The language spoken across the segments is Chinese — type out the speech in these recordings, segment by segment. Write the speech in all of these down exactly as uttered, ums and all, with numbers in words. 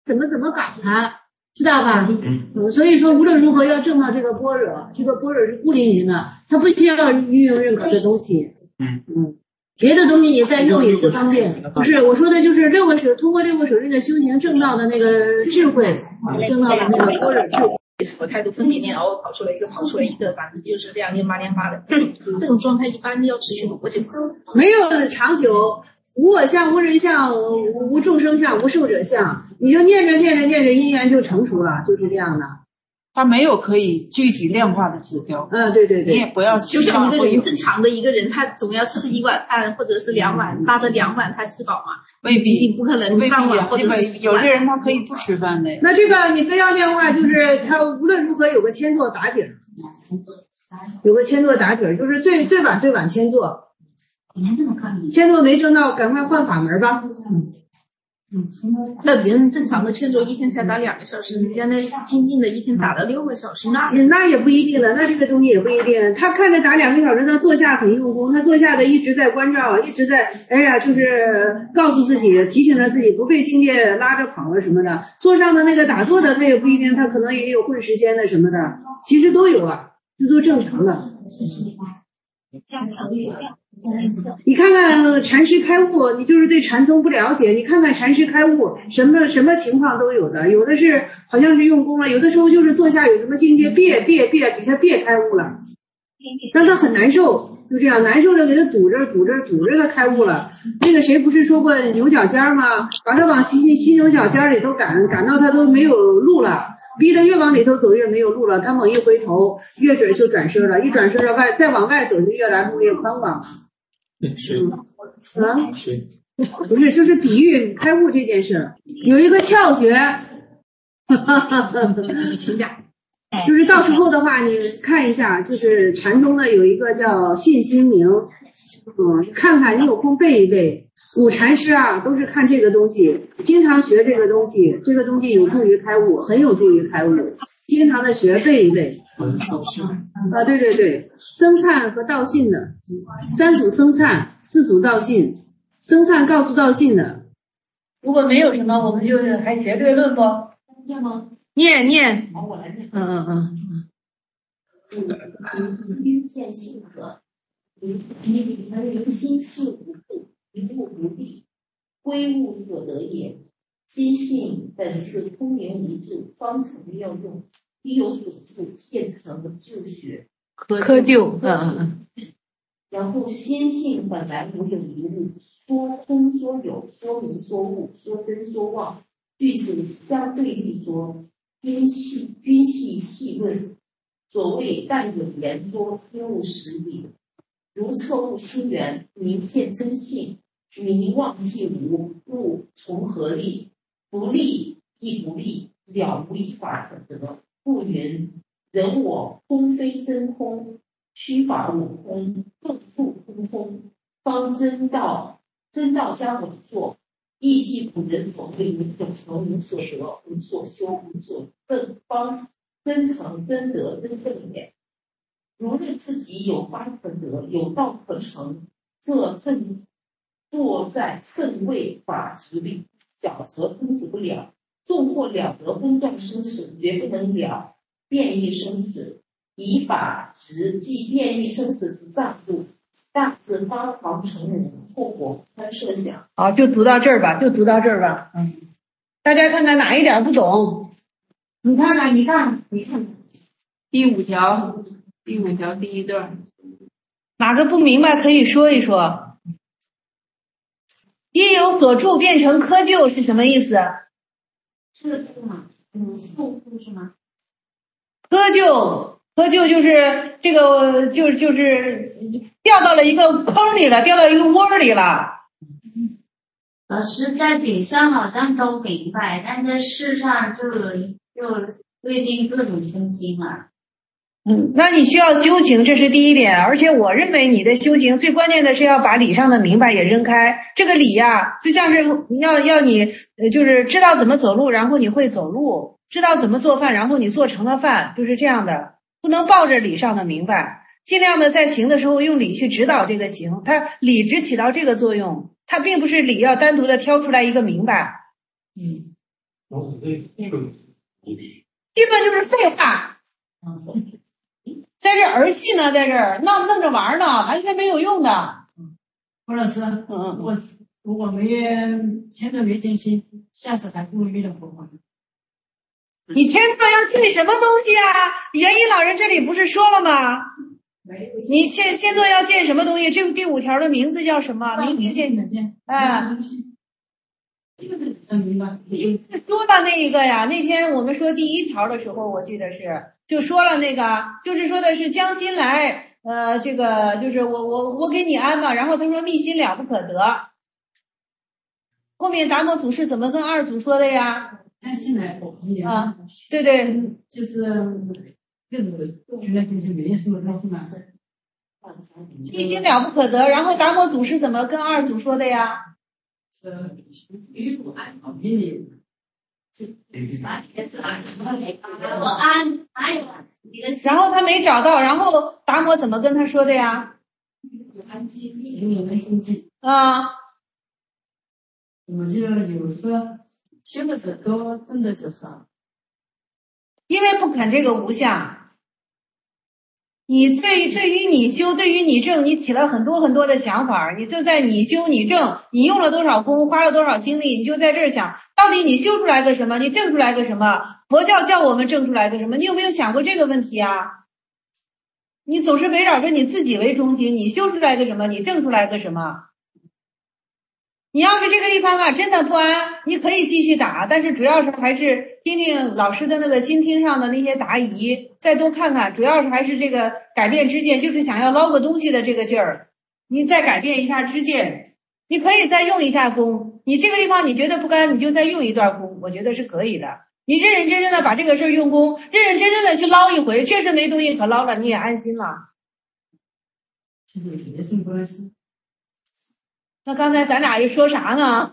怎么怎么搞它，知道吧？嗯，所以说无论如何要证到这个般若，这个般若是孤零零的，它不需要运用任何的东西。嗯嗯，别的东西你再用也是方便。不是，我说的就是六个手，通过六个手印的修行证到的那个智慧，证到的那个般若智慧。 什么态度分别念，偶尔跑出来一个，跑出来一个，反正就是这样念八念八的。这种状态一般要持续多久？ 没有长久。无我相、无人相、无无众生相、无寿者相，你就念着念着念着，因缘就成熟了，就是这样的。 它没有可以具体量化的指标。 嗯，对对对。 你也不要就像一个人正常的一个人，他总要吃一碗饭或者是两碗，他的两碗他吃饱嘛？ 未必， 你不可能半碗或者是有些人他可以不吃饭的。 那这个你非要量化，就是他无论如何有个千座打底儿，有个千座打底儿，就是最最晚最晚千座。千座没挣到，赶快换法门吧。嗯嗯，那别人正常的千座一天才打两个小时，人家那精进的一天打了六个小时，那那也不一定的，那这个东西也不一定。他看着打两个小时，他坐下很用功，他坐下的一直在关照，一直在，哎呀，就是告诉自己，提醒着自己不被境界拉着跑了什么的。坐上的那个打坐的，他也不一定，他可能也有混时间的什么的，其实都有啊，这都正常的。 加强力量。 你看看禅师开悟，你就是对禅宗不了解，你看看禅师开悟，什么什么情况都有的，有的是好像是用功了，有的时候就是坐下有什么境界别别别给他别开悟了，让他很难受，就这样难受着给他堵着堵着堵着他开悟了。那个谁不是说过牛角尖吗？把他往西西牛角尖里头赶，赶到他都没有路了，逼得越往里头走越没有路了，他猛一回头越准就转身了，一转身了外再往外走就越来路越宽广。 嗯啊，不是，就是比喻开悟这件事。有一个窍诀， 请讲。 就是到时候的话，你看一下，就是禅宗的有一个叫信心明，嗯，看看你有空背一背。古禅师啊，都是看这个东西，经常学这个东西，这个东西有助于开悟，很有助于开悟。经常的学背一背。啊，对对对，僧璨和道信的，三组僧璨，四组道信。僧璨告诉道信的。 如果没有什么，我们就是还学略论不？念吗？ 念念。 好，我来念。 嗯嗯嗯嗯。因见性者，明明心性无故，一物不立，归物所得也。心性本是通明无助，方成妙用。一有所处，现成就学窠臼。嗯嗯。 然后心性本来无有一物，说空说有，说明说物，说真说妄，俱是相对立说，均细均细细论。所谓但有言多，因无实理。如彻悟心源，明见真性，迷妄即无，物从何立？不立亦不立，了无一法可得。故云：人我空非真空，虚法我空，更复空空。方真道，真道将稳坐，亦即古人所谓无所成、无所得、无所修、无所证，方真成、真得、真正也。如论自己有法可得，有道可成，这正坐在圣位法之力，小则生死不了。纵或了得分段生死，绝不能了变异生死。以法执即变异生死之障路，大自发狂成人，后果堪设想。 好，就读到这儿吧，就读到这儿吧。嗯，大家看看哪一点不懂？你看看，你看，你看， 第五条，第五条第一段， 哪个不明白可以说一说。因有所住变成窠臼是什么意思？ 是这个吗？嗯，束缚是吗？ 窠臼，窠臼就是这个，就就是掉到了一个坑里了，掉到一个窝里了。 老师在顶上好像都明白，但在世上就就最近各种分心了。 嗯，那你需要修行，这是第一点。而且我认为你的修行最关键的是要把理上的明白也扔开。这个理呀、啊，就像是要要你，呃，就是知道怎么走路，然后你会走路；知道怎么做饭，然后你做成了饭，就是这样的。不能抱着理上的明白，尽量的在行的时候用理去指导这个行，它理只起到这个作用，它并不是理要单独的挑出来一个明白。嗯， 议论就是废话。在这儿戏呢，在这儿闹弄着玩呢，完全没有用的。 郭老师， 嗯嗯， 我如果没签到没见心，下次还不会遇到活法。 你签到要签什么东西啊？元音老人这里不是说了吗？你现现在要建什么东西？这个第五条的名字叫什么？明明建啊， 就是证明吧。 说了那一个呀，那天我们说第一条的时候，我记得是就说了那个，就是说的是将心来，呃，这个就是我我我给你安嘛，然后他说密心了不可得。后面达摩祖师怎么跟二祖说的呀？ 将心来啊，对对， 就是这种原来就是没什么东西嘛。 密心了不可得，然后达摩祖师怎么跟二祖说的呀？ 呃，于不安好命的。 我安还有然后他没找到，然后达摩怎么跟他说的呀？ 安基有人心机啊， 我就有说修的者多，证的者少。 因为不肯这个无相。你对对于你修，对于你证，你起了很多很多的想法，你就在你修你证，你用了多少功，花了多少精力，你就在这儿想，到底你修出来个什么，你证出来个什么？佛教叫我们证出来个什么？你有没有想过这个问题啊？你总是围绕着你自己为中心，你修出来个什么，你证出来个什么？你要是这个地方啊真的不安，你可以继续打，但是主要是还是听听老师的那个心听上的那些答疑，再多看看，主要是还是这个改变知见，就是想要捞个东西的这个劲儿。你再改变一下知见，你可以再用一下功。你这个地方你觉得不甘，你就再用一段功，我觉得是可以的。你认认真真的把这个事儿用功，认认真真的去捞一回，确实没东西可捞了，你也安心了。 其实也是关系。 那刚才咱俩又说啥呢？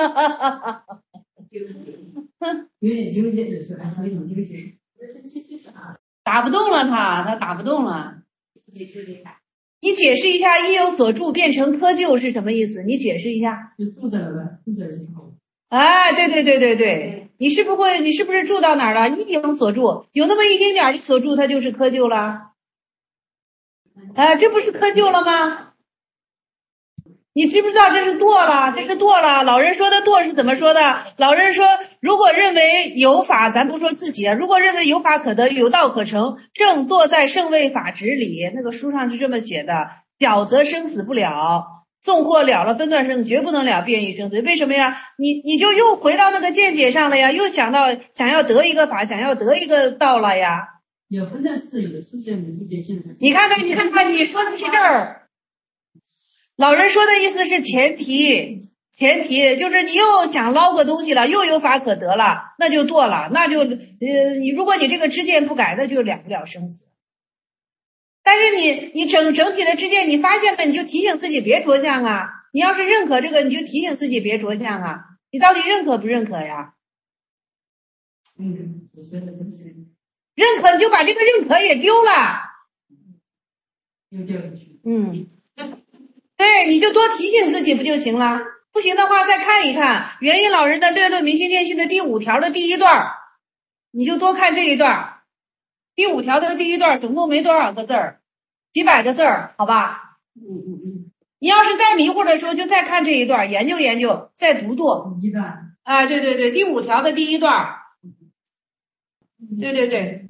有点纠结，也是还是有点纠结。 打不动了他，他打不动了。你解释一下“意有所住变成窠臼”是什么意思？你解释一下。 就住着了，住着就好。 哎，对对对对对，你是不会，你是不是住到哪儿了？意有所住，有那么一丁点儿的所住，它就是窠臼了。哎，这不是窠臼了吗？你知不知道这是堕了？这是堕了。老人说的堕是怎么说的？老人说，如果认为有法，咱不说自己啊，如果认为有法可得，有道可成，正堕在圣位法执里。那个书上是这么写的：了则生死不了，纵或了了分段生死，绝不能了变异生死。为什么呀？你你就又回到那个见解上了呀，又想到想要得一个法，想要得一个道了呀。 有分段是有是这样的，是这样的。 你看看，你看看，你说的是这儿。老人说的意思是前提，前提就是你又想捞个东西了，又有法可得了，那就堕了，那就呃，你如果你这个知见不改，那就了不了生死。但是你你整整体的知见你发现了，你就提醒自己别着相啊。你要是认可这个，你就提醒自己别着相啊。你到底认可不认可呀？ 嗯，我说的都是认可你就把这个认可也丢了， 又掉出去。 嗯。对，你就多提醒自己不就行了？不行的话，再看一看元音老人的《略论明心见性》的第五条的第一段，你就多看这一段。第五条的第一段总共没多少个字儿，几百个字儿，好吧？嗯嗯嗯。你要是再迷糊的时候，就再看这一段，研究研究，再读读。 一段。 啊，对对对，第五条的第一段。对对对。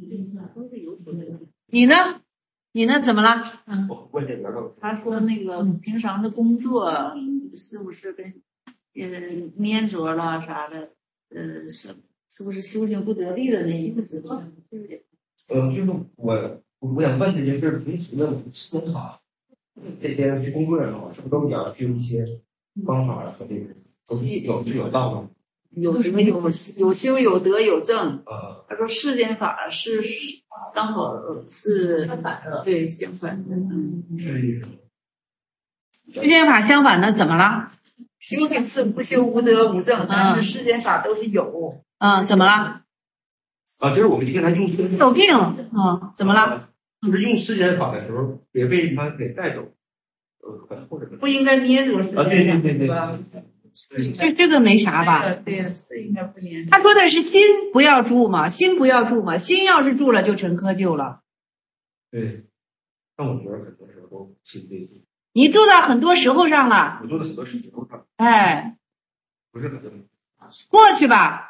你呢？你呢？怎么了？嗯， 他说那个平常的工作是不是跟呃粘着了啥的？呃，是是不是修行不得力的那意思？ 呃，就是我我想问的就是平时的思考这些工作上是不是都讲究一些方法和这个都有就有道吗？ 有什么有有修有得有正？ 呃， 他说世间法是刚好是相反的，对，相反的。嗯， 是世间法相反的怎么了？ 修行是无修无得无正，但是世间法都是有。 嗯，怎么了？ 啊，就是我们一个人用有病。嗯，怎么了？ 就是用世间法的时候，别被他给带走，呃，或者不应该捏住。 啊，对对对对。 这这个没啥吧？ 对，是应该不严重。 他说的是心不要住嘛，心不要住嘛，心要是住了就成窠臼了。 对，但我觉得很多时候都是这些。 你住到很多时候上了， 我做的很多事情都上， 哎， 不是很多。 过去吧。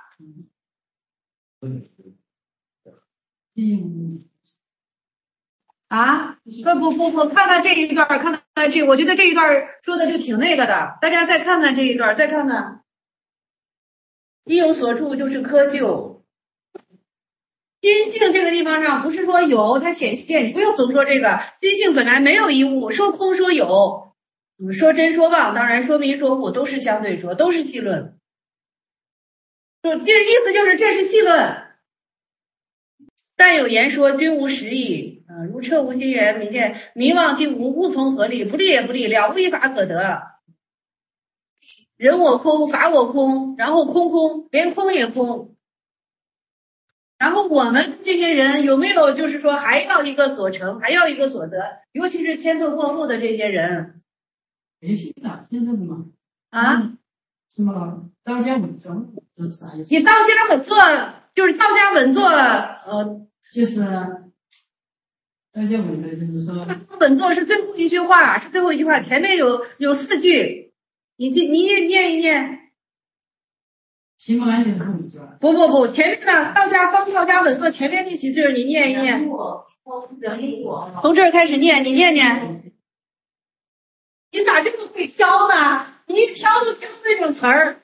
嗯， 啊，不不不不，看看这一段，看看这，我觉得这一段说的就挺那个的。大家再看看这一段，再看看，一有所住就是窠臼。心性这个地方上不是说有它显现，你不用总说这个。心性本来没有一物，说空说有，说真说妄，当然说明说物都是相对说，都是戏论。说这意思就是这是戏论。但有言说均无实义，啊、呃，如彻无心源，明见迷妄竟无，物从何立？不立也不立，了无一法可得。人我空，法我空，然后空空，连空也空。然后我们这些人有没有就是说还要一个所成，还要一个所得？尤其是迁错过后的这些人。 也行的，现在的嘛。 啊？ 什么道家稳坐是啥意思？ 你道家稳坐就是道家稳坐，呃， 就是道家稳坐就是说， 稳坐是最后一句话，是最后一句话，前面有有四句，你你你也念一念。 心不安就是不稳坐。 不不不，前面的道家方道家稳坐，前面那几句你念一念。从这儿开始念，你念念。你咋这么会挑呢？你一挑就挑那种词儿。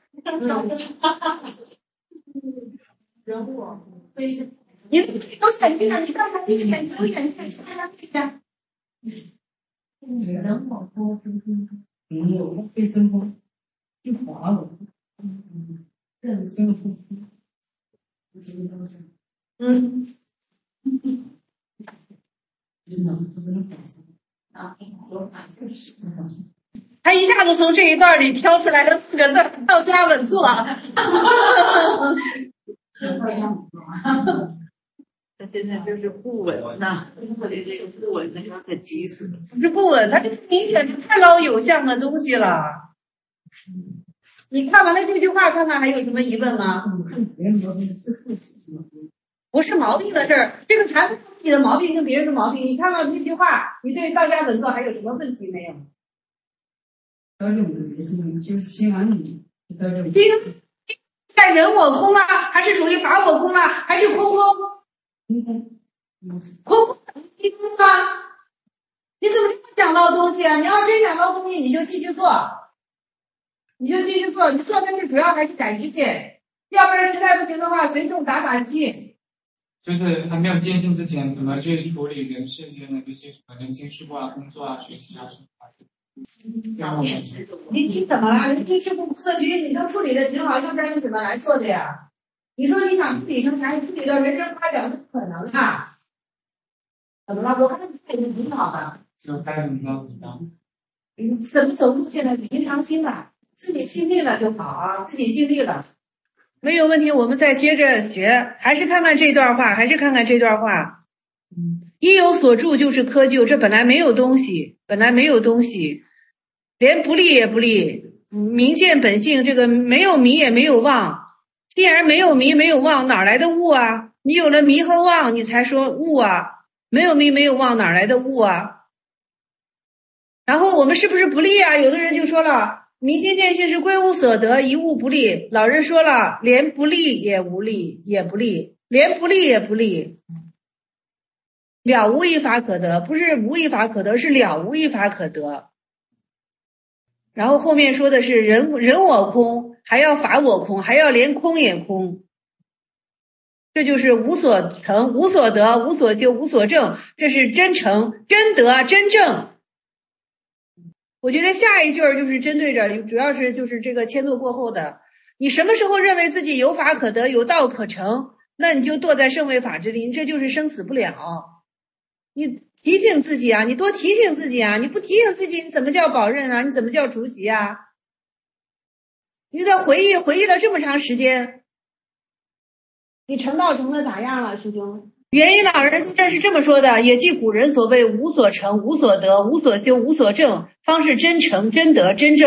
人我非真。 你有眼睛，你看看，你眼睛有眼睛，看看这边。 人我空非真空， 人我空非真空，就滑了。嗯，认真付出。 嗯。他一下子从这一段里挑出来的四个字“道家稳坐”。 他现在就是不稳呐，或者这个不稳，那可急死了。 不是不稳，他这明显是太捞有相的东西了。你看完了这句话，看看还有什么疑问吗？不是毛病的事儿，这个谈不上自己的毛病跟别人的毛病。你看到这句话，你对道家稳坐还有什么问题没有？ 道家稳坐没什么，就是心安理。道家稳坐在人我空了，还是属于法我空了，还是空空？ 空空， 空空空空吗？你怎么这么想到东西啊？你要真想到东西，你就继续做，你就继续做。你做的是主要还是改一切，要不然实在不行的话，随众打打击。 就是还没有坚信之前，怎么去处理人世间的这些什么人情世故啊、工作啊、学习啊什么的。 你你怎么了？人情世故科学，你都处理的挺好，要不然你怎么来做的呀？你说你想处理成啥？你处理到人生发展，不可能啊！怎么了？我看你态度挺好的。 就该怎么着怎么着。 你怎么走路现在平常心了，自己尽力了就好啊，自己尽力了。没有问题，我们再接着学，还是看看这段话，还是看看这段话。一有所住就是窠臼，这本来没有东西，本来没有东西，连不立也不立。明见本性，这个没有迷也没有妄。既然没有迷没有妄，哪来的物啊？你有了迷和妄，你才说物啊。没有迷没有妄，哪来的物啊？然后我们是不是不立啊？有的人就说了，明心见性是归无所得，一物不立。老人说了，连不立也无立，也不立，连不立也不立。了无一法可得，不是无一法可得，是了无一法可得。然后后面说的是人人我空，还要法我空，还要连空也空。这就是无所成、无所得、无所就、无所证，这是真成、真得、真正。我觉得下一句就是针对着，主要是就是这个迁错过后的，你什么时候认为自己有法可得、有道可成，那你就堕在圣位法之林，这就是生死不了。你提醒自己啊，你多提醒自己啊，你不提醒自己，你怎么叫保任啊？你怎么叫除籍啊？你得回忆回忆了这么长时间，你成道成的咋样了，师兄？元一老人这是这么说的，也即古人所谓无所成、无所得、无所修、无所证，方是真成、真得、真正。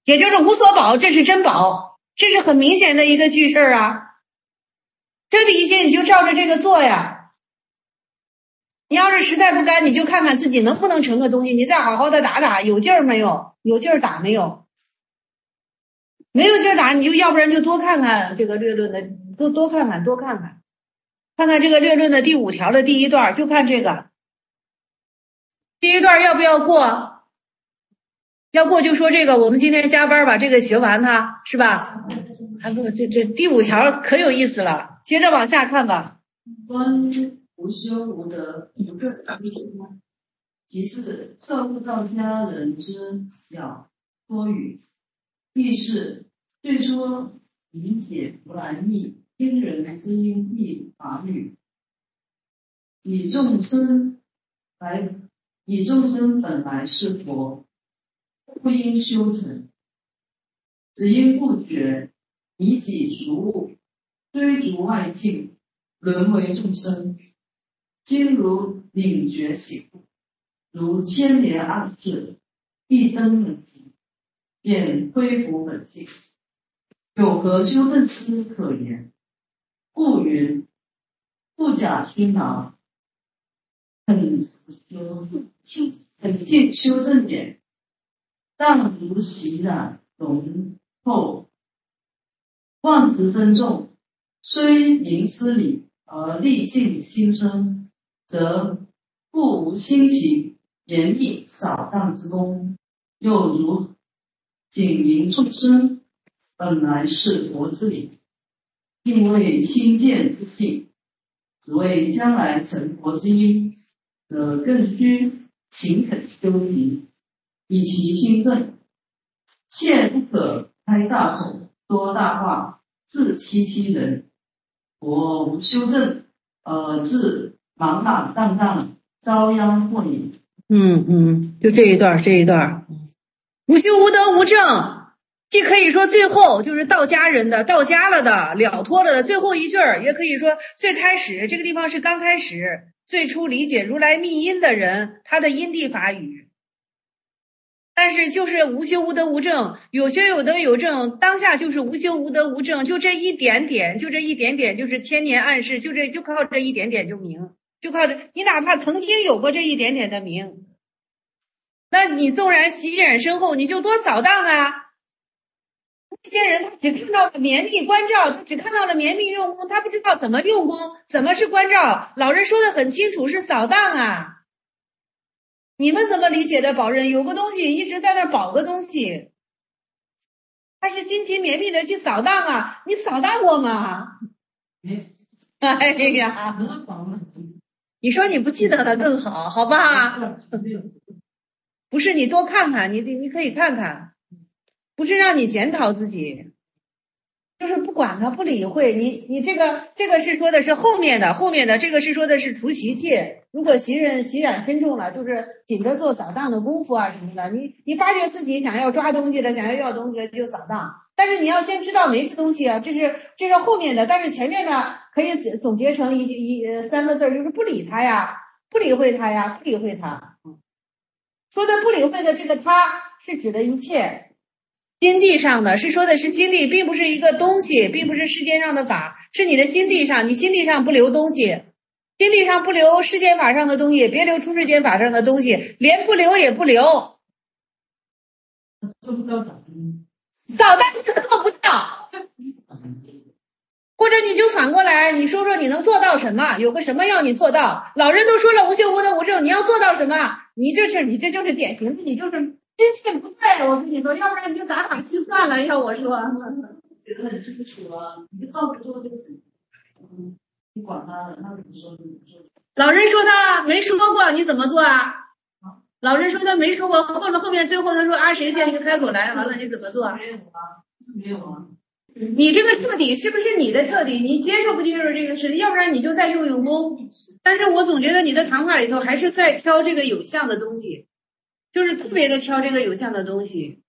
也就是无所宝，这是真宝，这是很明显的一个句式啊。这个一些你就照着这个做呀。你要是实在不干，你就看看自己能不能成个东西，你再好好的打打，有劲儿没有？有劲儿打没有？没有劲儿打，你就要不然就多看看这个略论的，多多看看，多看看，看看这个略论的第五条的第一段，就看这个第一段要不要过？要过就说这个，我们今天加班把这个学完它，是吧？还不这这第五条可有意思了，接着往下看吧。 关于无修无德无正之说，即是测乎道家人之了多语，亦是最初理解如来密，因人之因地法律，以众生来以众生本来是佛，不应修成，只因不觉以己逐物，追逐外境，沦为众生。今如领觉醒，如千年暗示，一灯冷停，便恢复本性，有何修正之可言？故云：不假熏劳，很修很尽修正也。但如习染浓厚，妄执深重，虽明思理而历尽心生，则不无心行言意扫荡之功。又如警明众生本来是佛之理，并为亲见之性，只为将来成佛之因，则更需勤恳修行，以其心正。切不可开大口说大话，自欺欺人。佛无修正，而自莽莽荡荡，遭殃祸也。 嗯嗯，就这一段，这一段，无修无德无正，既可以说最后就是道家人的、道家了的、了脱了的最后一句儿，也可以说最开始这个地方是刚开始，最初理解如来密因的人，他的因地法语。但是就是无修无德无正，有学有德有正，当下就是无修无德无正，就这一点点，就这一点点，就是千年暗示，就这就靠这一点点就明，就靠这，你哪怕曾经有过这一点点的明，那你纵然习染深厚，你就多扫荡啊。那些人他只看到了绵密关照，他只看到了绵密用功，他不知道怎么用功，怎么是关照。老人说的很清楚，是扫荡啊。你们怎么理解的保任？有个东西一直在那儿保个东西，他是辛勤绵密的去扫荡啊，你扫荡过吗？哎呀，你说你不记得了更好，好吧？不是你多看看，你你可以看看，不是让你检讨自己，就是不管他，不理会你。你这个这个是说的是后面的，后面的这个是说的是除习气。如果习染习染深重了，就是紧着做扫荡的功夫啊什么的。你你发觉自己想要抓东西了，想要要东西了就扫荡，但是你要先知道没个东西啊，这是这是后面的。但是前面呢，可以总结成一一三个字，就是不理他呀，不理会他呀，不理会他。说的不理会的这个他是指的一切。心地上的是说的是心地，并不是一个东西，并不是世间上的法，是你的心地上，你心地上不留东西，心地上不留世间法上的东西，别留出世间法上的东西，连不留也不留。 做不到咋？ 扫荡是做不到，或者你就反过来，你说说你能做到什么？有个什么要你做到？老人都说了无修无德无正，你要做到什么？你这是你这就是典型的，你就是。心性不对，我跟你说，要不然你就打打气算了。要我说， 觉得很清楚啊，你就照着做就行。嗯，你管他的，他怎么说怎么说。 老人说他没说过，你怎么做啊？老人说他没说过，后面后面最后他说啊，谁见就开口来，完了你怎么做？ 没有啊，是没有啊。 你这个彻底是不是你的彻底？你接受不接受这个事？要不然你就再用用功。但是我总觉得你的谈话里头还是在挑这个有相的东西。就是特别的挑这个有相的东西，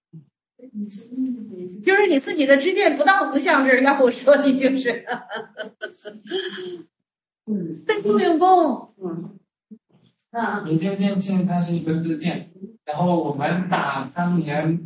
就是你自己的知见不到不像是，要我说你就是在用用功。嗯有见见见它是一个自见，然后我们打当年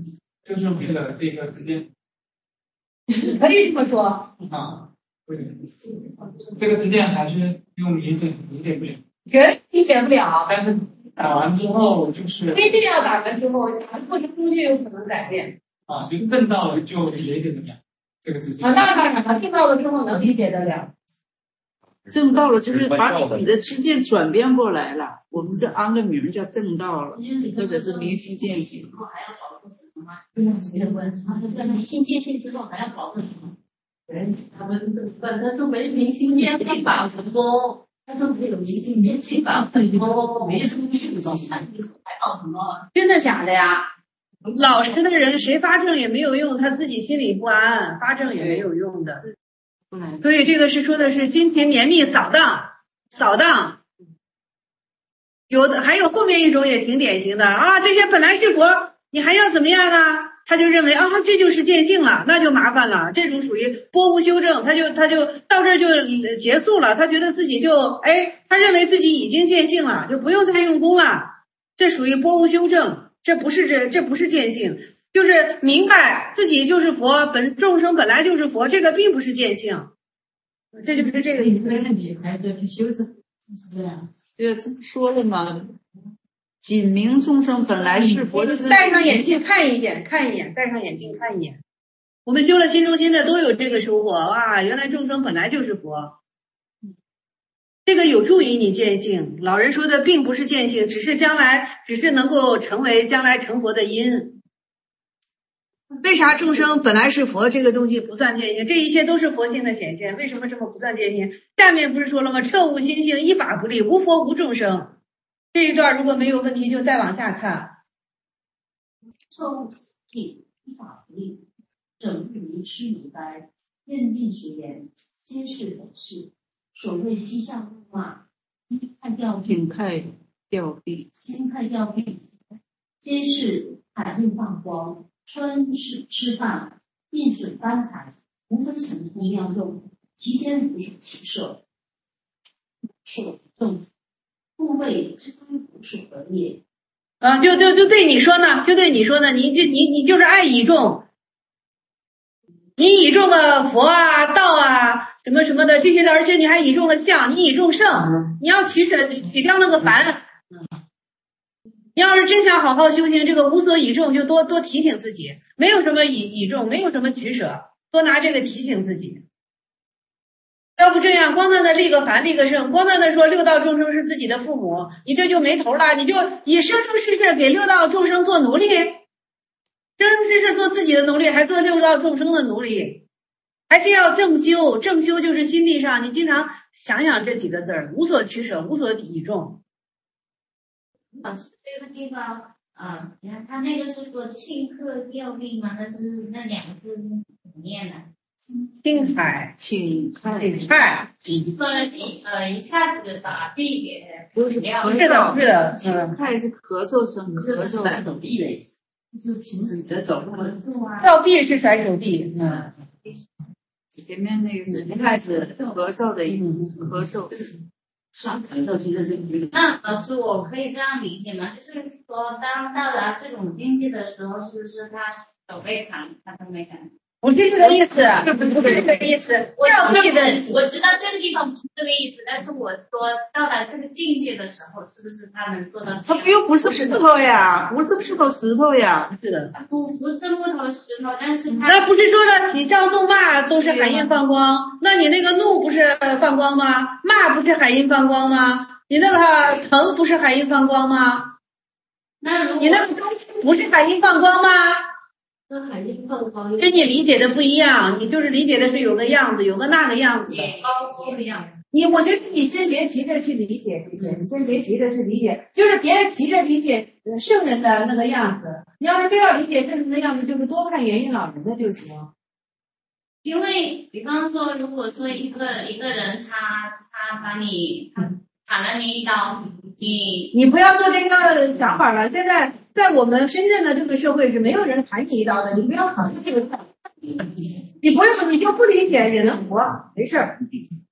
就是为了这个自见。 可以这么说啊，对，这个自见还是用理解理解不了。 人理解不了， 但是打完之后就是不一定要打完之后，打的过程中就有可能改变。 啊，就证到了就理解得了这个自见。 啊，那当然了，证到了之后能理解得了。 证到了就是把你的知见转变过来了，我们这安个名叫证到了，或者是明心见性。 还要保证什么吗？嗯，结婚，他在明心见性之后还要保证什么？人他们本来都没明心见性法成功，他都没有明心见性法成功，没什么不行的，还搞什么？ 真的假的呀？老实的人谁发证也没有用，他自己心里不安，发证也没有用的。所以这个是说的是金钱绵密扫荡，扫荡。有的还有后面一种也挺典型的啊，这些本来是佛，你还要怎么样呢？他就认为啊，这就是见性了，那就麻烦了。这种属于波无修正，他就他就到这儿就结束了，他觉得自己就哎，他认为自己已经见性了，就不用再用功了。这属于波无修正，这不是这这不是见性。就是明白自己就是佛，本众生本来就是佛，这个并不是见性，这就是这个意思。 你还是要去修正，是这样。 对，这不说了吗？仅明众生本来是佛， 戴上眼镜看一眼，看一眼，戴上眼镜看一眼。我们修了心中心的都有这个收获啊！原来众生本来就是佛，这个有助于你见性。老人说的并不是见性，只是将来，只是能够成为将来成佛的因。为啥众生本来是佛这个东西不算见性？这一切都是佛性的显现。为什么这么不算见性？下面不是说了吗？彻悟心性，依法不立，无佛无众生。这一段如果没有问题，就再往下看。 彻悟心性，依法不立，整日如痴如呆，认定随缘，皆是本事。所谓西向入骂，心态掉心态掉壁， 心态掉壁，皆是海内放光。春是吃饭，饮水搬财，无分神通妙用，其间无所其设，所众故谓知无所得也。 啊，就就就对你说呢，就对你说呢，你这你你就是爱倚重，你倚重了佛啊、道啊、什么什么的这些的，而且你还倚重了相，你倚重圣，你要取舍体谅那个凡。你要是真想好好修行，这个无所倚重，就多多提醒自己，没有什么倚倚重，没有什么取舍，多拿这个提醒自己。要不这样，光断的立个凡立个圣，光断的说六道众生是自己的父母，你这就没头了，你就以生生世世给六道众生做奴隶，生生世世做自己的奴隶，还做六道众生的奴隶，还是要正修。正修就是心地上，你经常想想这几个字儿，无所取舍，无所倚重。 老师，这个地方，呃，你看他那个是说庆克掉壁吗？那是那两个字怎么念呢？ 青海， 请看海， 说你呃一下子把壁给不是掉是的，是的， 请看是咳嗽声，咳嗽甩手臂的意思，就是平时你在走路的掉臂是甩手臂，嗯， 前面那个是开始咳嗽的意思，咳嗽。 刷咳嗽其实是一个。 那老师，我可以这样理解吗？就是说，当到达这种境界的时候，是不是他手被砍，他都没砍？ 不是这个意思，不是这个意思。 我掉臂的， 我知道这个地方不是这个意思，但是我说到达这个境界的时候，是不是他能做到这样？ 他又不是木头呀，不是木头石头呀， 是的， 不不是木头石头，但是他那不是说了喜笑怒骂都是海印放光？那你那个怒不是放光吗？骂不是海印放光吗？你那个疼不是海印放光吗？ 那如果你那个高兴不是海印放光吗？ 跟海印放光， 跟你理解的不一样，你就是理解的是有个样子，有个那个样子的。 也高不一样。 你我觉得你先别急着去理解这些，你先别急着去理解，就是别急着理解圣人的那个样子。你要是非要理解圣人的样子，就是多看元婴老人的就行。 因为比方说，如果说一个一个人他他把你他砍了你一刀，你你不要做这个想法了。现在在我们深圳的这个社会是没有人砍你一刀的，你不要考虑这个。你不用，你就不理解也能活，没事儿。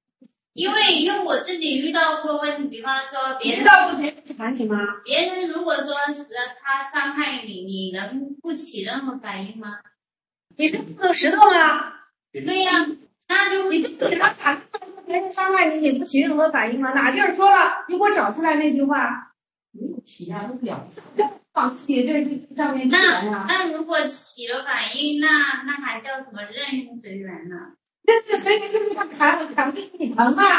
因为因为我自己遇到过问题，比方说别人遇到过别人缠你吗？ 别人如果说是他伤害你，你能不起任何反应吗？ 你是碰到石头吗？ 对呀、啊，那就你对他打别人伤害你，你不起任何反应吗？哪地儿说了？你给我找出来那句话。 没有起啊，都两次。 往自己这这上面那那如果起了反应，那那还叫什么任运随缘呢？ 任运随缘就是他砍砍对你疼啊。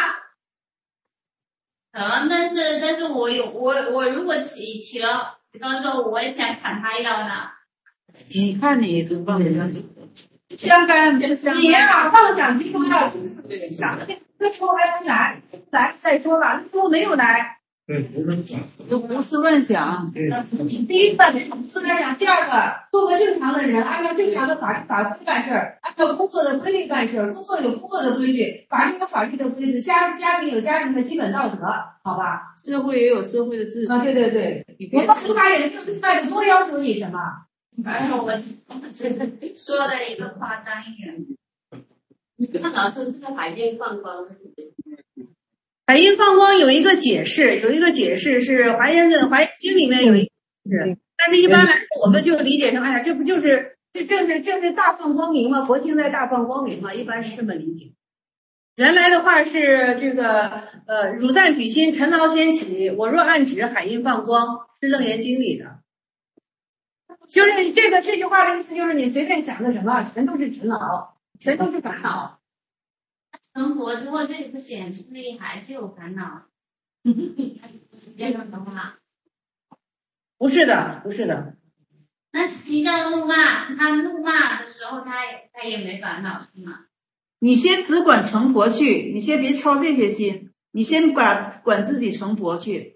疼，但是但是我有我我如果起起了，比方说我也想砍他一刀呢。 你看你怎么办？ 香干，你呀、啊，妄想激动要想的那时候还没来，来再说吧，那时候没有来。 对，胡思乱想。 就胡思乱想。 对。 第一个胡思乱想，第二个做个正常的人，按照正常的法律法规办事儿，按照工作的规律办事儿，工作有工作的规矩，法律有法律的规矩，家家庭有家庭的基本道德，好吧？ 社会也有社会的秩序。 啊，对对对，我们司法也没有对外的多要求你什么。 而且我我只是说的一个夸张一点。 那老师，这个海边放光是海印放光有一个解释，有一个解释是《华严的华严经》里面有一个解释，但是一般来说我们就理解成，哎呀，这不就是这正是正是大放光明嘛，佛经在大放光明嘛，一般是这么理解。原来的话是这个呃，汝赞举心，尘劳先起，我若按指，海印放光，是楞严经里的。就是这个这句话的意思，就是你随便想个什么，全都是尘劳，全都是烦恼。 成佛之后，这里不显出力还是有烦恼？这样的话， 不是的，不是的。 那西藏怒骂，他怒骂的时候，他他也没烦恼，是吗？ 你先只管成佛去，你先别操这些心，你先管管自己成佛去，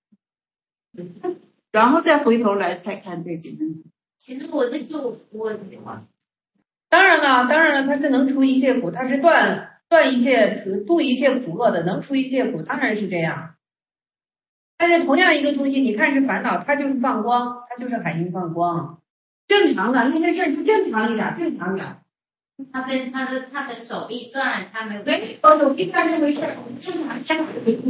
然后再回头来再看这些问题。 其实我这就我当然了，当然了，他是能除一切苦，他是断断一切度一切苦厄的，能除一切苦，当然是这样。但是同样一个东西，你看是烦恼，它就是放光，它就是海印放光，正常的那些事儿就正常一点，正常点。 他被他的他的手臂断，他没有没有手臂断这回事儿，正常正常。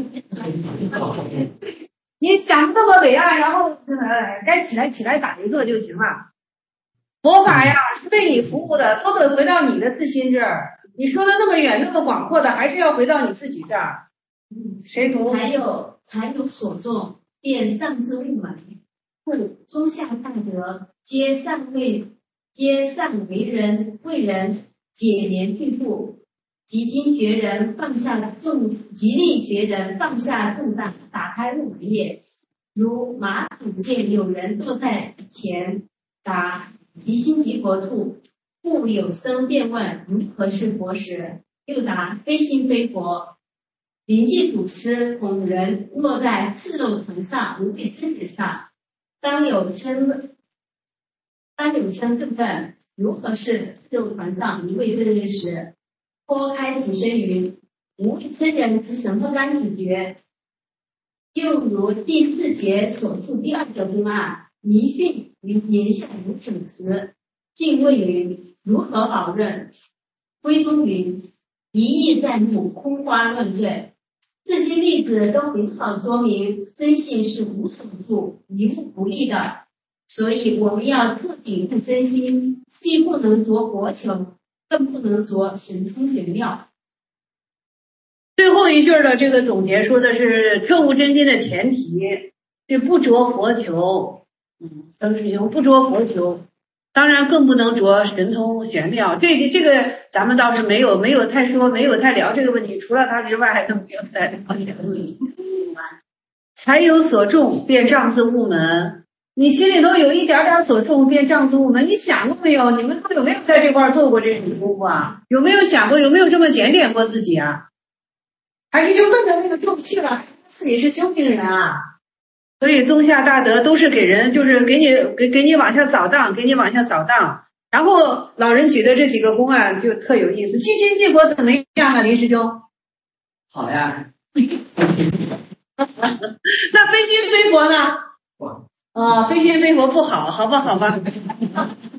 你想那么伟岸，然后该起来起来打一坐就行了。佛法呀是为你服务的，都得回到你的自心这儿。你说的那么远那么广阔的，还是要回到你自己这儿。谁读？ 才有才有所种，便障之物满。故中下大德，皆善为皆善为人，为人解怜巨富，极经觉人放下重，极力觉人放下重担，打开物业。如马祖见有人坐在前，答即心即佛处，故有声便问如何是佛时，又答非心非佛。临济祖师恐人落在赤肉层上无畏之日上，当有称当有称正问如何是赤肉层上无畏之日时，剖开祖师云：无畏之人之什么干子觉？又如第四节所述第二个公案，迷训于言下如此时，竟问云：如何保任？归宗云：一意在目，空花乱坠。这些例子都很好说明真性是无所住、一物不立的，所以我们要特顶住真心，既不能着国求，更不能着神通玄妙。 最后一句的这个总结说的是彻悟真心的前提是不着佛求，嗯，曾师兄不着佛求，当然更不能着神通玄妙。这个这个咱们倒是没有没有太说，没有太聊这个问题，除了他之外都没有太聊这个问题。才有所种，便障自悟门。你心里头有一点点所种，便障自悟门。你想过没有？你们都有没有在这块做过这种功夫啊？有没有想过？有没有这么检点过自己啊？还是就奔着那个种去了？自己是修行人啊？所以宗下大德都是给人，就是给你给给你往下扫荡，给你往下扫荡。然后老人举的这几个公案就特有意思。积心济国怎么样啊，林师兄？ 好呀。 那非心非佛呢？啊、呃，非心非佛不好，好吧，好吧。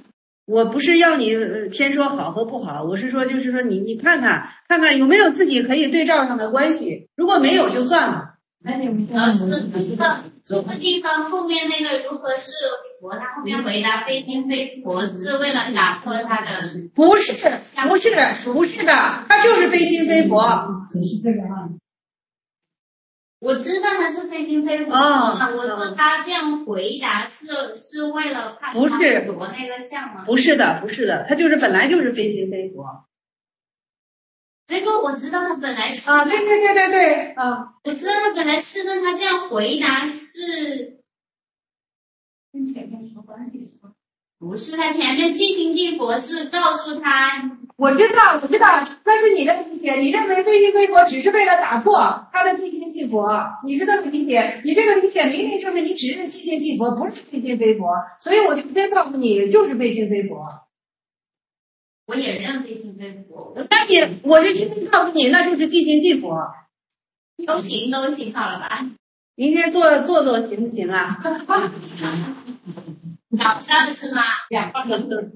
我不是要你偏说好和不好，我是说就是说你你看看看看有没有自己可以对照上的关系，如果没有就算了。 老师，这个这个地方后面那个如何是佛，他后面回答非心非佛是为了打破他的， 不是不是不是的，他就是非心非佛。 是这个啊。 我知道他是非心非佛嘛，我说他这样回答是是为了看不是佛那个像吗？ 不是的，不是的，他就是本来就是非心非佛。 这个我知道他本来是啊，对对对对对啊， 我知道他本来是跟他这样回答是跟前面什么关系？不是，他前面即心即佛是告诉他。 我知道，我知道，那是你的理解。你认为非心非佛只是为了打破他的即心即佛，你是这么理解？你这个理解明明就是你只认即心即佛，不是非心非佛，所以我就偏告诉你，就是非心非佛。 我也认非心非佛， 但你我就偏告诉你，那就是即心即佛。 都行都行，好了吧？ 明天做做做行不行啊？ 早上是吗？ 两个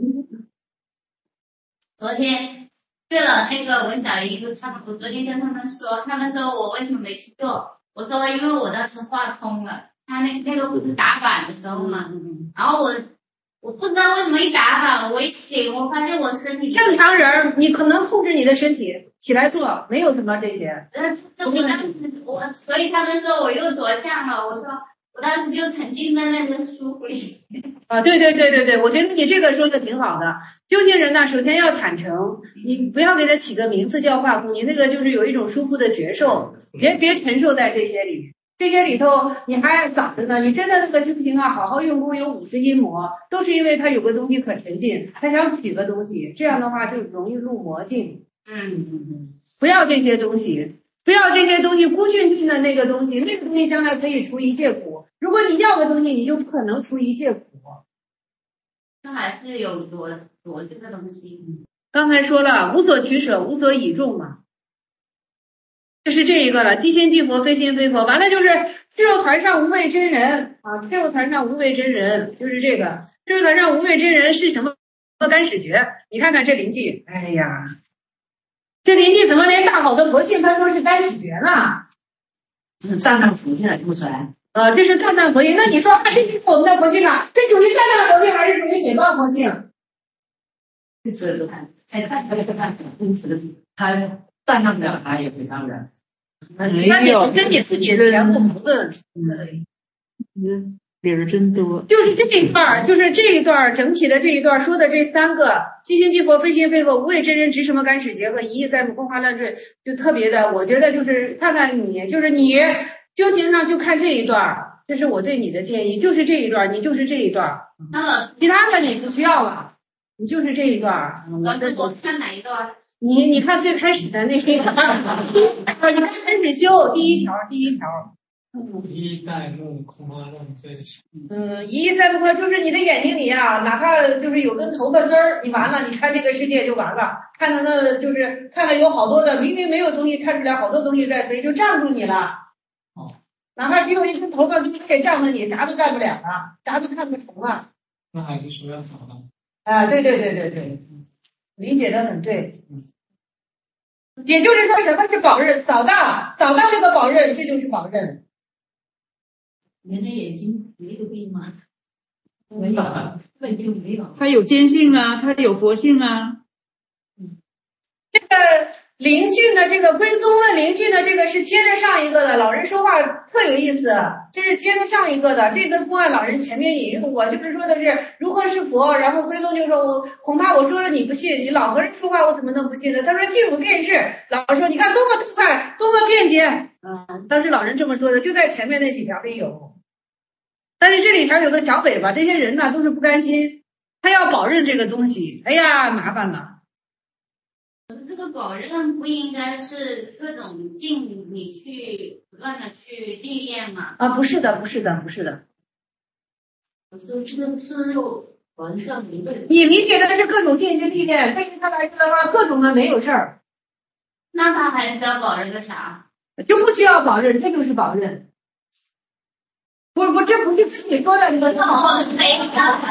昨天，对了，那个文小姨他们，我昨天跟他们说，他们说我为什么没去做？我说因为我当时画通了，他那那个不是打板的时候嘛，然后我我不知道为什么一打板，我一醒，我发现我身体正常人，你可能控制你的身体起来做，没有什么这些。 呃，我当时我，所以他们说我又着相了，我说我当时就沉浸在那个舒服里。 啊，对对对对对，我觉得你这个说的挺好的。修行人呢，首先要坦诚，你不要给他起个名字叫化工，你那个就是有一种舒服的觉受，别别承受在这些里面。这些里头你还早着呢，你真的那个修行啊，好好用功有五十阴魔，都是因为他有个东西可沉浸，他想取个东西，这样的话就容易入魔境。 嗯嗯嗯， 不要这些东西，不要这些东西，孤俊俊的那个东西，那个东西将来可以除一切苦。如果你要个东西，你就不可能除一切苦。 那还是有着着这个东西。 刚才说了，无所取舍，无所倚重嘛，这是这一个了。即心即佛，非心非佛。完了就是智肉团上无畏真人啊，智肉团上无畏真人就是这个。智肉团上无畏真人是什么？干始觉。你看看这临济，哎呀，这临济怎么连大好的佛性他说是干始觉呢？ 是藏传佛性的不出来。 啊，这是藏传佛性。那你说，哎，这是我们的佛性啊？这属于藏传佛性还是属于诽谤佛性？ 这个看，再看这个看，他赞赏不了，他也诽谤不了。 那你跟你自己的言不矛盾。 嗯，理儿真多。 就是这一段，就是这一段整体的这一段说的这三个即心即佛、非心非佛、无畏真人、执什么干始觉和一意在目、空花乱坠，就特别的，我觉得就是看看你，就是你修行上就看这一段，这是我对你的建议，就是这一段，你就是这一段， 那其他的你不需要了，你就是这一段。 老师，我看哪一段？ 你你看最开始的那个，你看开始修第一条，第一条。 一代目空花乱坠。 嗯，一意在目就是你的眼睛里啊，哪怕就是有根头发丝儿，你完了，你看这个世界就完了。看到那就是看了有好多的，明明没有东西，看出来好多东西在飞，就障住你了。 哦， 哪怕只有一根头发，就可以障着你，啥都干不了了，啥都看不成了。 那还是说要好了。 啊，对对对对对，理解的很对。也就是说，什么是宝刃？扫荡，扫荡这个宝刃，这就是宝刃。 人的眼睛没有病吗？ 没有， 根本就没有。 他有坚性啊，他有佛性啊。 这个灵俊的这个归宗问灵俊的这个是接着上一个的，老人说话特有意思，这是接着上一个的。这个公案老人前面引用过，就是说的是如何是佛，然后归宗就说我恐怕我说了你不信，你老和人说话我怎么能不信呢？他说尽无辨识，老人说你看多么痛快，多么便捷。嗯，当时老人这么说的，就在前面那几条里有。但是这里头有个小尾巴，这些人呢都是不甘心，他要保认这个东西，哎呀麻烦了。 这个保任不应该是各种境你去不断的去历练吗？ 啊，不是的，不是的，不是的。 我说这个是肉完全明白。 你理解的是各种境去历练，对于他来说的话，各种的没有事儿。 那他还需要保任个啥？ 就不需要保任，这就是保任。不不，这不是自己说的，你们哦，没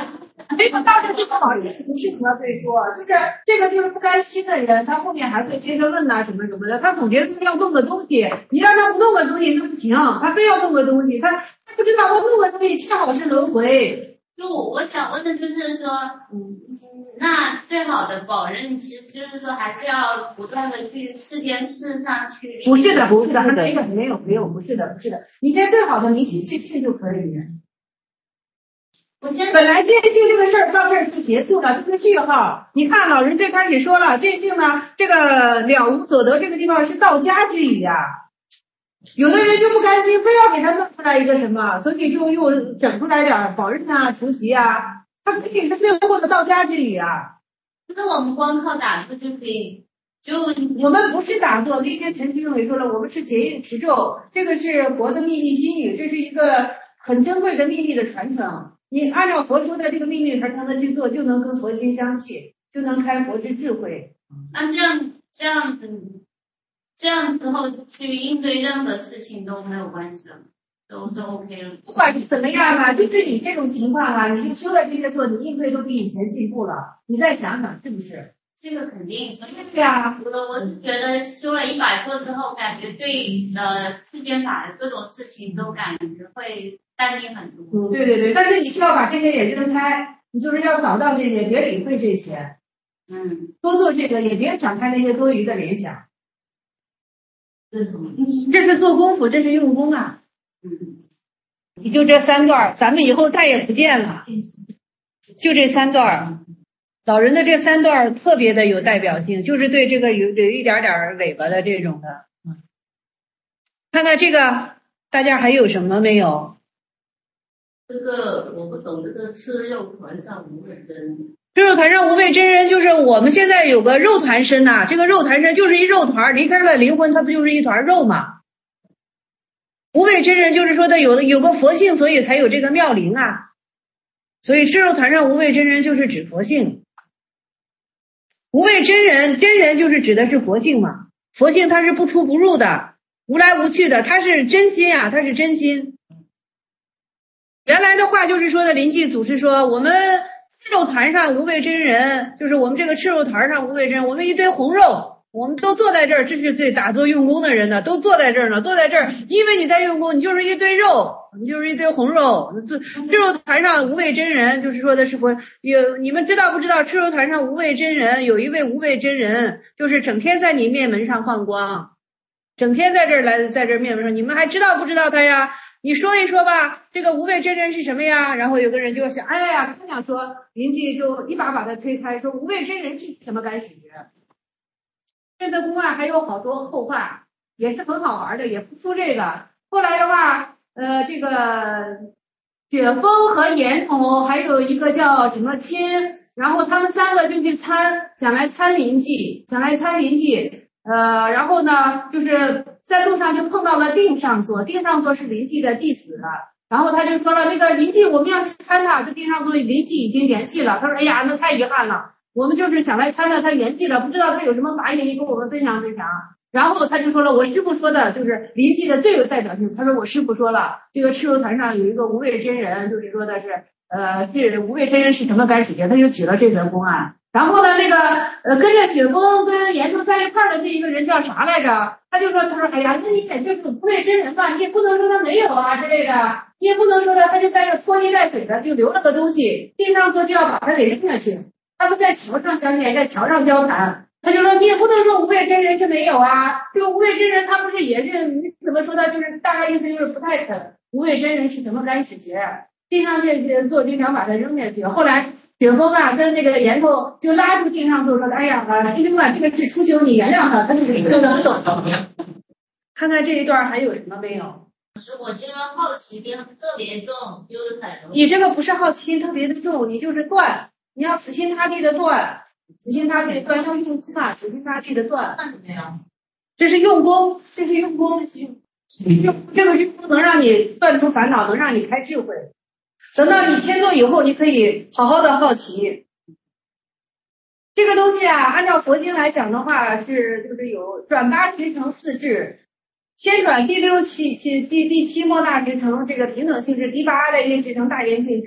没有大致不好也是不适合对说，就是这个就是不甘心的人，他后面还会接着问呐、什么什么的，他总觉得要弄个东西，你让他不弄个东西那不行，他非要弄个东西，他他不知道他弄个东西恰好是轮回。 就我想问的就是说，嗯，那最好的保证其实就是说还是要不断的去世间事上去。 不是的，不是的，没有没有没有，不是的，不是的，你现在最好的你去去信就可以。 我现在本来见性这个事儿到这儿就结束了，就是句号。你看老人最开始说了，见性呢，这个了无所得这个地方是道家之语啊。有的人就不甘心，非要给他弄出来一个什么，所以就又整出来点保任啊、除夕啊，它这是最后的道家之语啊。 就是我们光靠打坐就可以，就我们不是打坐，那天陈师兄也说了，我们是结印持咒，这个是佛的秘密心语，这是一个很珍贵的秘密的传承。你按照佛说的这个秘密传承的去做，就能跟佛心相契，就能开佛之智慧。 那这样这样子，这样之后去应对任何事情都没有关系了，都都 OK 了。 不管是怎么样啊，就是你这种情况啊，你就修了这些错，你应对都比以前进步了。你再想想，是不是？ 这个肯定，所以对啊， 我我是觉得修了一百错之后，感觉对呃世间法的各种事情都感觉会淡定很多。 嗯，对对对，但是你需要把这些也扔开，你就是要找到这些，别理会这些。 嗯， 多做这个，也别展开那些多余的联想。嗯，这是做功夫，这是用功啊。 嗯， 你就这三段，咱们以后再也不见了。就这三段，老人的这三段特别的有代表性，就是对这个有有一点点尾巴的这种的。嗯，看看这个，大家还有什么没有？ 这个我不懂，这个吃肉团上无味真。 吃肉团上无味真人，就是我们现在有个肉团身呐、啊，这个肉团身就是一肉团，离开了灵魂，它不就是一团肉吗？无味真人就是说的有的有个佛性，所以才有这个妙灵啊。所以吃肉团上无味真人就是指佛性。无味真人，真人就是指的是佛性嘛，佛性它是不出不入的，无来无去的，它是真心啊，它是真心。原来的话就是说的临济祖师说，我们赤肉团上无味真人，就是我们这个赤肉团上无味真人，我们一堆红肉，我们都坐在这儿，这是对打坐用功的人呢，都坐在这儿呢，坐在这儿，因为你在用功，你就是一堆肉，你就是一堆红肉。赤肉团上无味真人，就是说的是佛有，你们知道不知道？赤肉团上无味真人，有一位无味真人，就是整天在你面门上放光，整天在这儿来，在这儿面门上，你们还知道不知道他呀？你说一说吧，这个无味真人是什么呀？然后有个人就想，哎呀，他想说，临济就一把把他推开，说无味真人是什么干始觉？这个公案还有好多后话，也是很好玩的，也不出这个。后来的话，呃，这个雪峰和岩头还有一个叫什么亲，然后他们三个就去参，想来参临济，想来参临济。呃，然后呢，就是在路上就碰到了定上座，定上座是临济的弟子，然后他就说了，那个临济我们要去参他，这定上座临济已经圆寂了。他说，哎呀，那太遗憾了，我们就是想来参他，他圆寂了，不知道他有什么法语跟我们分享分享。然后他就说了，我师父说的就是临济的最有代表性。他说我师父说了，这个赤肉团上有一个无味真人，就是说的是，呃，是无味真人是什么干始觉？他就举了这则公案。然后呢，那个呃，跟着雪峰跟岩头在一块儿的那一个人叫啥来着？他就说，他说，哎呀，那你也就是无味真人吧，你也不能说他没有啊之类的，你也不能说他，他就在这拖泥带水的就留了个东西，定上座就要把他给扔下去。他们在桥上相见，在桥上交谈，他就说你也不能说无味真人是没有啊，这个无味真人他不是也是你怎么说呢？就是大概意思就是不太肯。无味真人是什么干始觉？定上座就想把他扔下去，后来。雪峰啊，跟那个岩头就拉住定上座说：“哎呀，啊，师兄啊，这个是初修，你原谅他，他是一个能懂。”看看这一段还有什么没有？ 是我这个好奇心特别重，就是很容易。 你这个不是好奇心特别的重，你就是断，你要死心塌地的断，死心塌地的断，要用功啊，死心塌地的断。 那怎么样？ 这是用功，这是用功，这个用功能让你断除烦恼，能让你开智慧。等到你迁坐以后，你可以好好的好奇。这个东西啊，按照佛经来讲的话，是就是有转八执成四智，先转第六七七第第七莫大执成这个平等性质，第八阿赖耶执成大圆性质，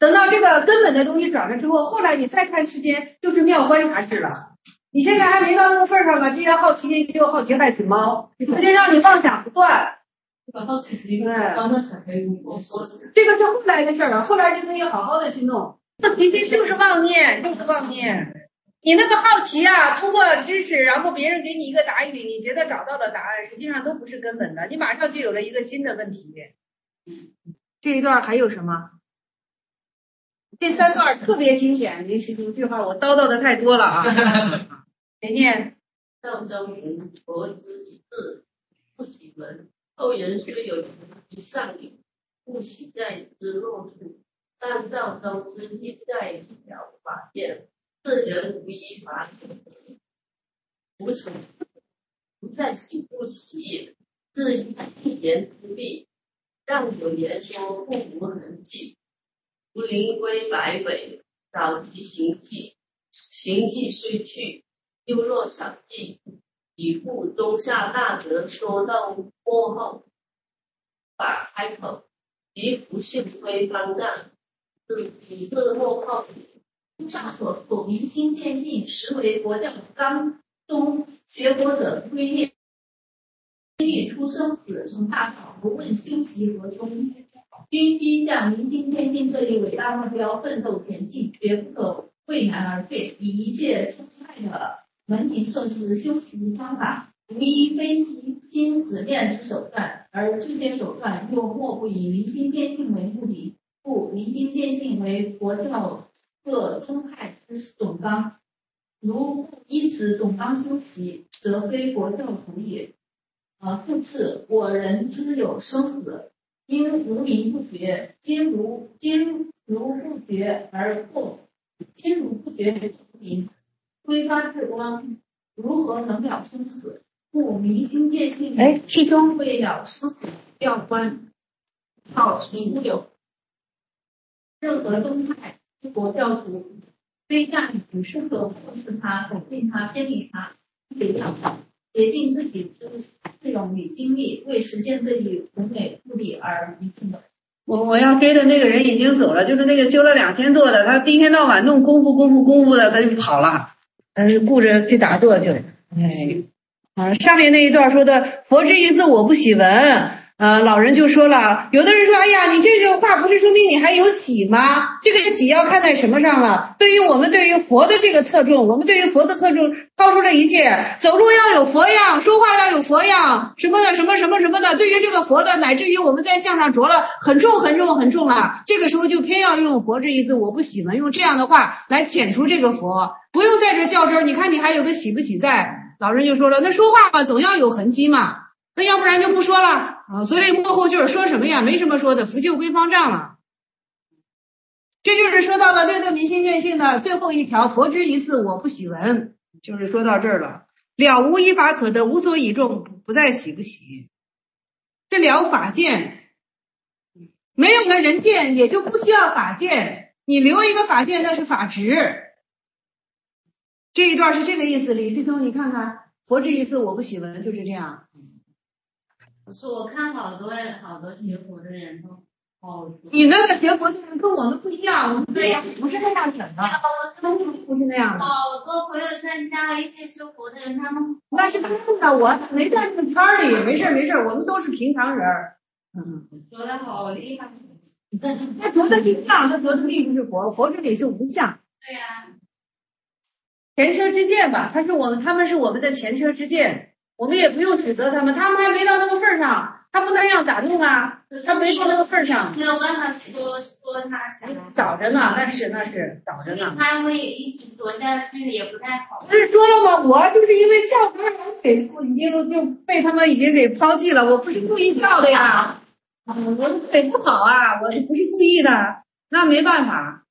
等到这个根本的东西转了之后，后来你再看世间就是妙观察智了。你现在还没到那个份儿上呢，这些好奇心就好奇害死猫，它就让你妄想不断。 好奇是一个帮他才可以我说这个， 这个是后来的事儿了，后来就可以好好的去弄。你这就是妄念，就是妄念。你那个好奇啊，通过知识，然后别人给你一个答语，你觉得找到了答案，实际上都不是根本的，你马上就有了一个新的问题。嗯，这一段还有什么？这三段特别经典，临时这句话我叨叨的太多了啊。谁念？ 道中云：佛之智，不喜闻。后人虽有其上语，不喜在之落处。但道中之应在了法见，世人无一法有，无所不在喜不喜也。自一言之弊，让有言说不无痕迹。如灵龟摆尾，早其行迹，行迹虽去，又若少记。以故中下大德说到末后，法开口，即福性归方丈，是以自末后。 书上所述明心见性，实为佛教纲中学佛者归列。欲出生死，从大考不问修习何中，均必向明心见性这一伟大目标奋斗前进，绝不可畏难而退。以一切出派的门庭设施、修习方法，无一非心直练之手段，而这些手段又莫不以明心见性为目的。故明心见性为佛教各宗派之总纲，如依此总纲修习，则非佛教徒也。呃，复次，我人之有生死，因无明不觉，今如今如不觉而后，今如不觉而不明，挥发至光，如何能了生死？故明心见性。哎，师兄，为了生死要观，好无有。任何宗派之佛教徒，非但不适合忽视它、否定它、偏离它，得要竭尽自己之智勇与精力，为实现这一宏伟目的而一奋斗。 我我要追的那个人已经走了，就是那个修了两天坐的，他一天到晚弄功夫功夫功夫的，他就跑了，他就顾着去打坐去了。哎，啊，上面那一段说的佛之一字我不喜闻，呃，老人就说了，有的人说，哎呀，你这句话不是说明你还有喜吗？这个喜要看在什么上了？对于我们对于佛的这个侧重，我们对于佛的侧重超出了一切，走路要有佛样，说话要有佛样，什么的什么什么什么的，对于这个佛的，乃至于我们在相上着了很重很重很重了，这个时候就偏要用佛这一字我不喜闻，用这样的话来舔出这个佛，不用在这较真儿，你看你还有个喜不喜在。老人就说了，那说话嘛总要有痕迹嘛，那要不然就不说了啊。所以幕后就是说什么呀，没什么说的，福就归方丈了。这就是说到了六六明心见性的最后一条，佛之一字我不喜闻，就是说到这儿了。了无一法可得，无所倚重，不再喜不喜。这了法见，没有了人见，也就不需要法见。你留一个法见，那是法执。这一段是这个意思，李师兄，你看看，佛之一字我不喜闻，就是这样。 我说我看好多好多学佛的人都哦， 你那个学佛的人跟我们不一样，我们不是不是那样想的，真的不是那样的。 好多朋友圈加了一些学佛的人，他们那是他们的，我没在这个圈里，没事没事，我们都是平常人。嗯， 说的好厉害。 他着的是相，他着的并不是佛，佛这里是无相。 对呀、啊。 前车之鉴吧，他是我们，他们是我们的前车之鉴，我们也不用指责他们，他们还没到那个份儿上，他不那样咋弄啊？他没到那个份儿上， 没有办法说说他啥。 早着呢，那是那是早着呢。 他们也一直躲下去也不太好。 不是说了吗？我就是因为教科人给已经就被他们已经给抛弃了，我不是故意跳的呀，嗯，我腿不好啊，我不是故意的，那没办法。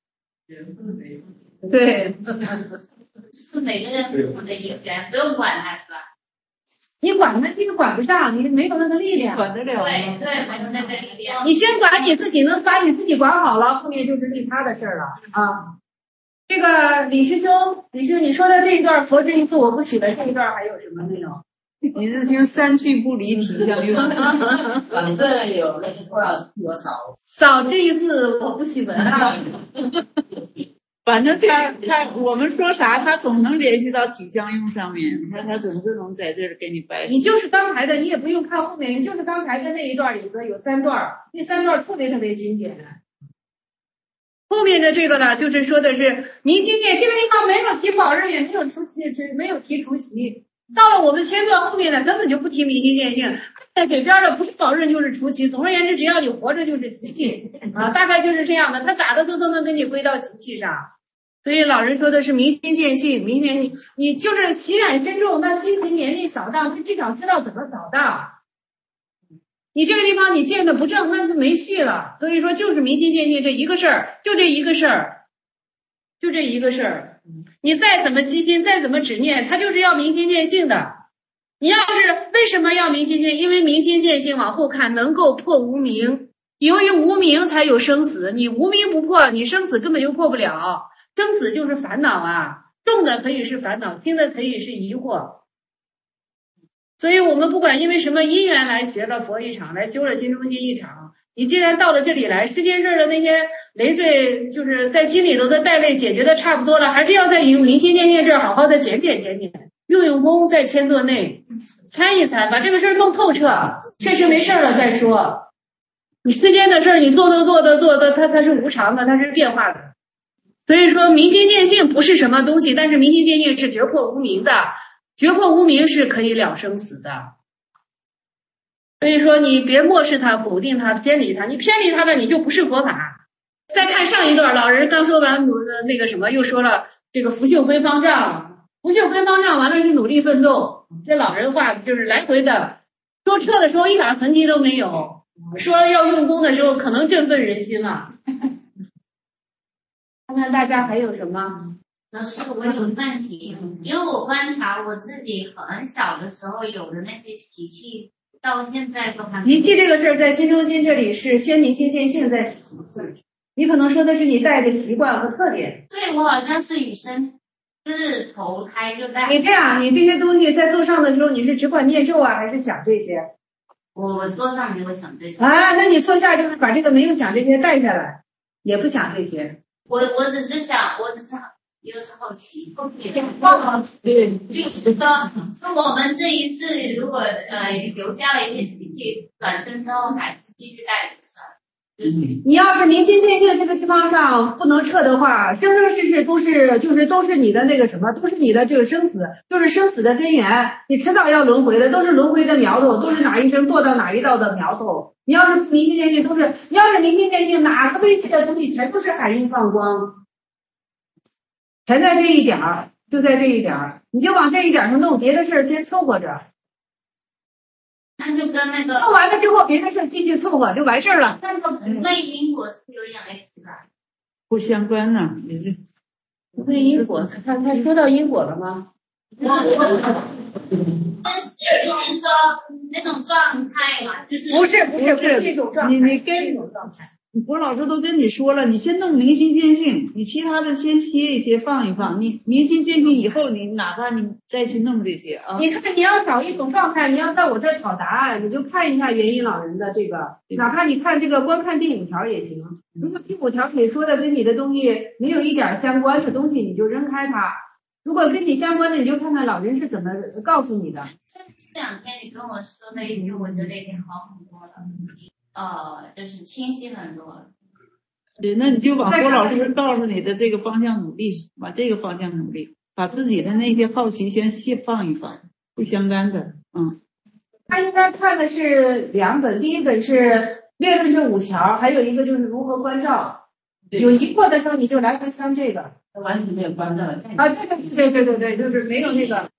对。 是每个人我的一个人，不用管他是吧？ 你管他，这个管不上，你没有那个力量， 管得了。 对对，没有那个力量。 你先管你自己，能把你自己管好了，后面就是利他的事儿了啊。这个李师兄，李师兄，你说的这一段佛之一字我不喜闻，这一段还有什么内容？ 你是听三去不离体相用。 反正有那个多少多少。 少这一字我不喜闻啊。 反正他他我们说啥，他总能联系到体相用上面，他他总是能在这儿给你掰。 你就是刚才的，你也不用看后面，你就是刚才的那一段里头有三段，那三段特别特别经典。后面的这个呢，就是说的是明天见，这个地方没有提保日，也没有除夕，没有提除夕。到了我们签字后面呢，根本就不提明心见性，在嘴边的不是保日就是除夕。总而言之，只要你活着就是习气啊，大概就是这样的。他咋的都都能给你归到习气上。所以老人说的是明心见性，明天你你就是习染深重，那心存年龄扫荡，他至少知道怎么扫荡。你这个地方你见的不正，那就没戏了。所以说就是明心见性这一个事儿，就这一个事儿，就这一个事儿。你再怎么积心，再怎么执念，他就是要明心见性的。你要是为什么要明心见？因为明心见性往后看能够破无明，由于无明才有生死，你无明不破，你生死根本就破不了。生死就是烦恼啊，重的可以是烦恼，轻的可以是疑惑。所以我们不管因为什么因缘来学了佛一场，来修了金中心一场，你既然到了这里来，世间事的那些累赘，就是在心里头的带类解决的差不多了，还是要在于明心见性这儿好好的检点检点，用用功，在签座内参一参，把这个事儿弄透彻，确实没事了再说。你世间的事儿，你做的做的做的，它它是无常的，它是变化的。所以说明心见性不是什么东西，但是明心见性是绝破无明的，绝破无明是可以了生死的。所以说你别漠视它，否定它，偏离它，你偏离它了你就不是佛法。再看上一段，老人刚说完努那个什么，又说了这个拂袖归方丈，拂袖归方丈完了是努力奋斗，这老人话就是来回的说，撤的时候一点痕迹都没有，说要用功的时候可能振奋人心了。看看大家还有什么？ 老师，我有个问题，因为我观察我自己很小的时候有的那些习气，到现在都还没。 习气这个事儿在心中心这里是先明心见性在习气，你可能说的是你带的习惯和特点。 对，我好像是与生就是投胎就带。 你这样，你这些东西在做上的时候，你是只管念咒啊，还是想这些？ 我我做上没有想这些啊，那你做下就是把这个没有想这些带下来，也不想这些。 我我只是想，我只是又是好奇，好奇，就是说，我们这一世如果呃留下了一些习气，转身之后还是继续带着是吧？就是你要是明心见性这个地方上不能撤的话，生生世世都是就是都是你的那个什么，都是你的这个生死，就是生死的根源，你迟早要轮回的，都是轮回的苗头，都是哪一生堕到哪一道的苗头。你要是不明心见性，都是你要是明心见性，哪个微细的东西全都是海印放光，全在这一点儿，就在这一点儿，你就往这一点上弄，别的事儿先凑合着。 那就跟那个弄完了之后，别的事儿继续凑合就完事儿了。 那个不为因果是有点类似吧？ 不相关呢，你这不为因果，他他说到因果了吗？ 我我但是就是说那种状态嘛，就是不是不是不是这种状态， 你你跟博老师都跟你说了，你先弄明心见性，你其他的先歇一歇，放一放。你明心见性以后，你哪怕你再去弄这些啊。 你看，你要找一种状态，你要在我这儿找答案，你就看一下元音老人的这个，哪怕你看这个，光看第五条也行。如果第五条里说的跟你的东西没有一点相关的东西，你就扔开它。如果跟你相关的，你就看看老人是怎么告诉你的。 这两天你跟我说的一些，我觉得已经好很多了，呃，就是清晰很多了。 对，那你就往郭老师告诉你的这个方向努力，往这个方向努力，把自己的那些好奇先卸放一放，不相干的，嗯。 他应该看的是两本，第一本是列论这五条，还有一个就是如何关照。有疑惑的时候，你就来回翻这个。 完全没有关照的概念啊，对对对对对对，就是没有那个。